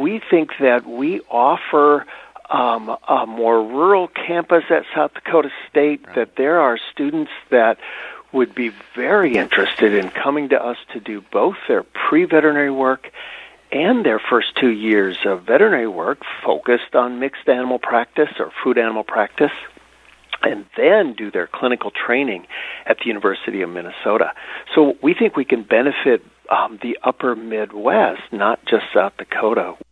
we think that we offer a more rural campus at South Dakota State, that there are students that would be very interested in coming to us to do both their pre-veterinary work and their first 2 years of veterinary work focused on mixed animal practice or food animal practice, and then do their clinical training at the University of Minnesota. So we think we can benefit the upper Midwest, not just South Dakota.